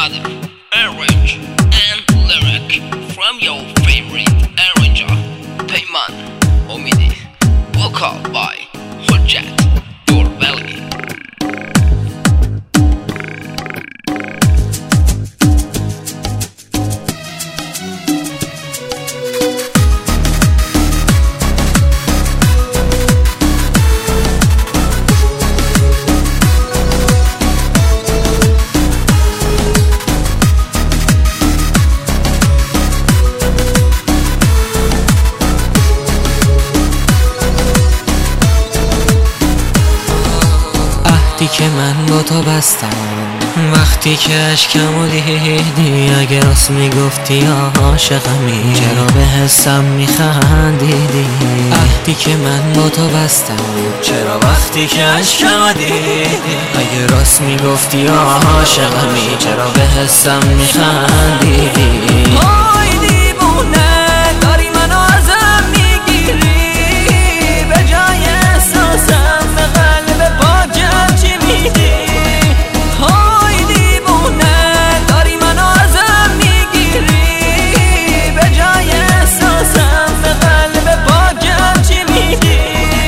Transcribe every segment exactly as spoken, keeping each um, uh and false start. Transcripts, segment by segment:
another arrange and lyric from your favorite arranger, Payman Omidi, vocal by Hujjat Durbeli. که من با تو بستم وقتی که اشکمو دیدی، اگه راست میگفتی یا عاشقمی چرا به حسم میخندیدی؟ عهدی که من با تو بستم چرا وقتی که اشکمو دیدی، اگه راست میگفتی یا عاشقمی چرا به حسم میخندیدی؟ وای دیوونه داری منو ازم میگیری، به جای احساسم به قلب پاکم چی میدی؟ های دیوونه داری منو ازم میگیری، به جای احساسم به قلب پاکم چی میدی؟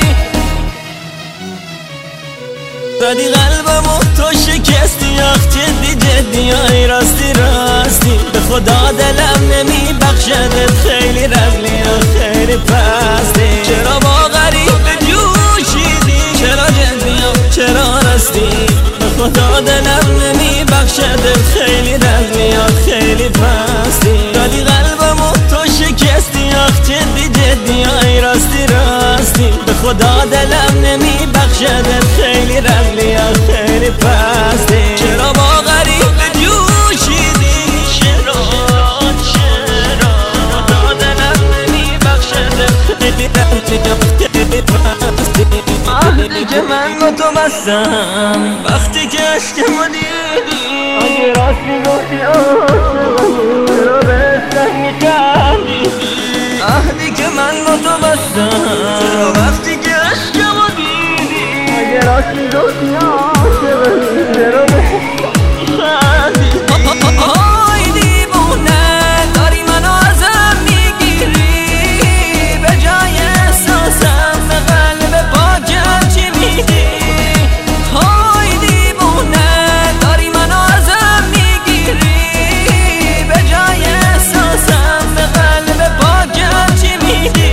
زدی قلبمو تو شکستی، آخ جدی جدی آی راستی راستی، به خدا دلم نمی بخشدت، خیلی رزلی و خیلی پستی، چرا با غریب جوشیدی؟ چرا جدی و چرا راستی؟ به خدا دلم نمی بخشدت، خیلی رزلی و خیلی پستی، زدی قلبمو تو شکستی، آخ جدی جدی آی راستی راستی، به خدا دلم نمی بخشدت، خیلی رزلی و خیلی پستی، چرا با غریب جوشیدی؟ چرا چرا خدا دلم نمی بخشدت، خیلی رزلی و خیلی پستی. عهدی که من با تو بستم وقتی که عشقمو دیدی، اگه راست میگفتی عاشقمی چرا به حسم میخندیدی؟ عهدی که من با تو بستم چرا وقتی که عشقمو دیدی، اگه راست میگفتی عاشقمی چرا به حسم میخندیدی؟ های دیوونه داری منو ازم میگیری، به جای احساسم به قلب پاکم چی میدی؟ های دیوونه داری منو ازم میگیری، به جای احساسم به قلب پاکم چی میدی؟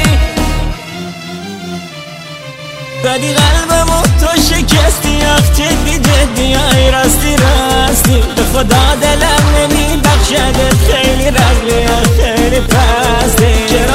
زدی قلبمو تو شکستی، آخ جدی جدی آی راستی راستی، به خدا دلم نمی بخشدت، خیلی رزلی و خیلی پستی،